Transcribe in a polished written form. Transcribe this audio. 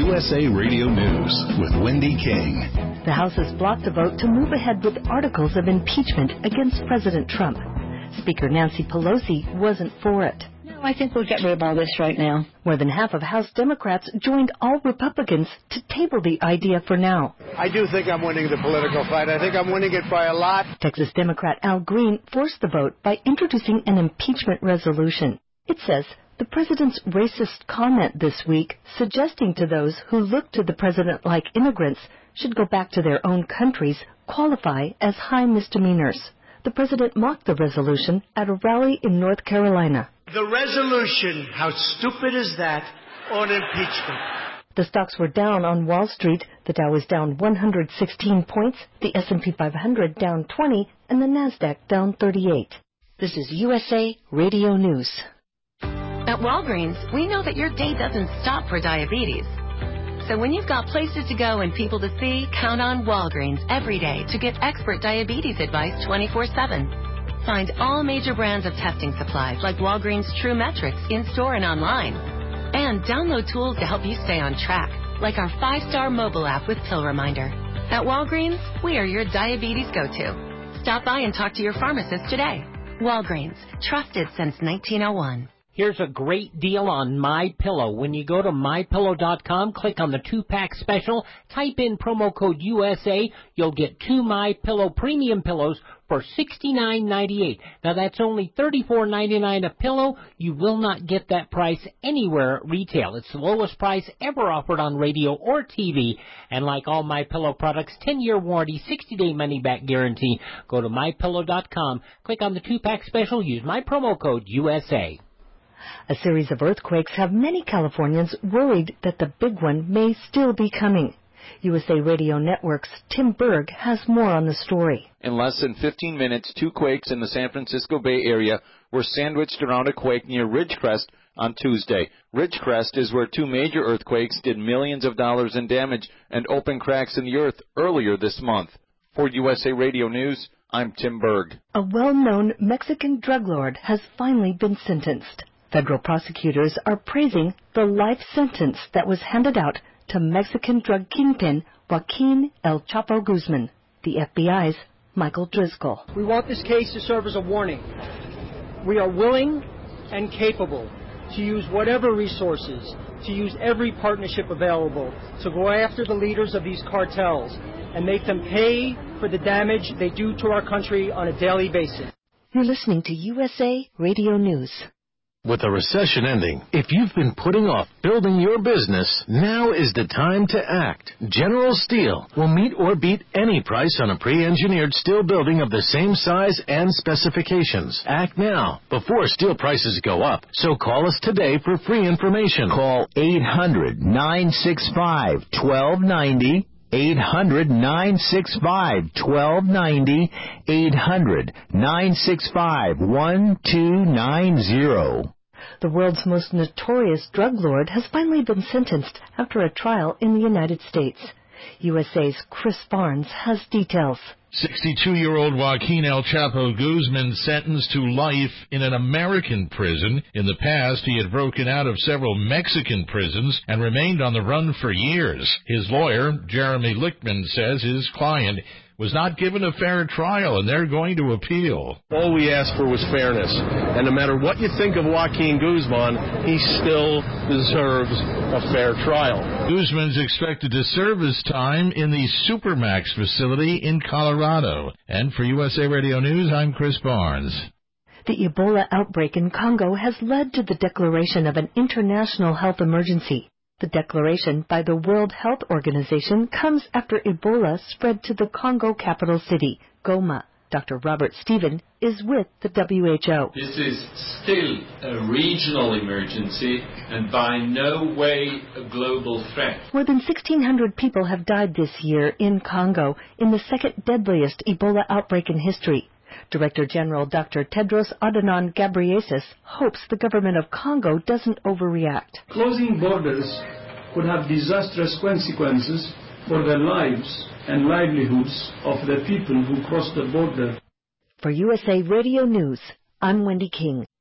USA Radio News with Wendy King. The House has blocked a vote to move ahead with articles of impeachment against President Trump. Speaker Nancy Pelosi wasn't for it. No, I think we'll get rid of all this right now. More than half of House Democrats joined all Republicans to table the idea for now. I do think I'm winning the political fight. I think I'm winning it by a lot. Texas Democrat Al Green forced the vote by introducing an impeachment resolution. It says the president's racist comment this week, suggesting to those who look to the president like immigrants should go back to their own countries, qualify as high misdemeanors. The president mocked the resolution at a rally in North Carolina. The resolution, how stupid is that, on impeachment? The stocks were down on Wall Street. The Dow was down 116 points, the S&P 500 down 20, and the Nasdaq down 38. This is USA Radio News. At Walgreens, we know that your day doesn't stop for diabetes. So when you've got places to go and people to see, count on Walgreens every day to get expert diabetes advice 24/7. Find all major brands of testing supplies like Walgreens True Metrics in-store and online. And download tools to help you stay on track, like our 5-star mobile app with Pill Reminder. At Walgreens, we are your diabetes go-to. Stop by and talk to your pharmacist today. Walgreens, trusted since 1901. Here's a great deal on MyPillow. When you go to MyPillow.com, click on the 2-pack special, type in promo code USA, you'll get 2 MyPillow premium pillows for $69.98. Now that's only $34.99 a pillow. You will not get that price anywhere at retail. It's the lowest price ever offered on radio or TV. And like all MyPillow products, 10-year warranty, 60-day money-back guarantee. Go to MyPillow.com, click on the 2-pack special, use my promo code USA. A series of earthquakes have many Californians worried that the big one may still be coming. USA Radio Network's Tim Berg has more on the story. In less than 15 minutes, 2 quakes in the San Francisco Bay Area were sandwiched around a quake near Ridgecrest on Tuesday. Ridgecrest is where 2 major earthquakes did millions of dollars in damage and opened cracks in the earth earlier this month. For USA Radio News, I'm Tim Berg. A well-known Mexican drug lord has finally been sentenced. Federal prosecutors are praising the life sentence that was handed out to Mexican drug kingpin Joaquin El Chapo Guzman. The FBI's Michael Driscoll. We want this case to serve as a warning. We are willing and capable to use whatever resources, to use every partnership available to go after the leaders of these cartels and make them pay for the damage they do to our country on a daily basis. You're listening to USA Radio News. With the recession ending, if you've been putting off building your business, now is the time to act. General Steel will meet or beat any price on a pre-engineered steel building of the same size and specifications. Act now, before steel prices go up. So call us today for free information. Call 800-965-1290. 800-965-1290, 800-965-1290. The world's most notorious drug lord has finally been sentenced after a trial in the United States. USA's Chris Barnes has details. 62-year-old Joaquin El Chapo Guzman sentenced to life in an American prison. In the past, he had broken out of several Mexican prisons and remained on the run for years. His lawyer, Jeremy Lichtman, says his client was not given a fair trial, and they're going to appeal. All we asked for was fairness, and no matter what you think of Joaquin Guzman, he still deserves a fair trial. Guzman's expected to serve his time in the Supermax facility in Colorado. And for USA Radio News, I'm Chris Barnes. The Ebola outbreak in Congo has led to the declaration of an international health emergency. The declaration by the World Health Organization comes after Ebola spread to the Congo capital city, Goma. Dr. Robert Stephen is with the WHO. This is still a regional emergency and by no way a global threat. More than 1,600 people have died this year in Congo in the second deadliest Ebola outbreak in history. Director General Dr. Tedros Adhanom Ghebreyesus hopes the government of Congo doesn't overreact. Closing borders could have disastrous consequences for the lives and livelihoods of the people who cross the border. For USA Radio News, I'm Wendy King.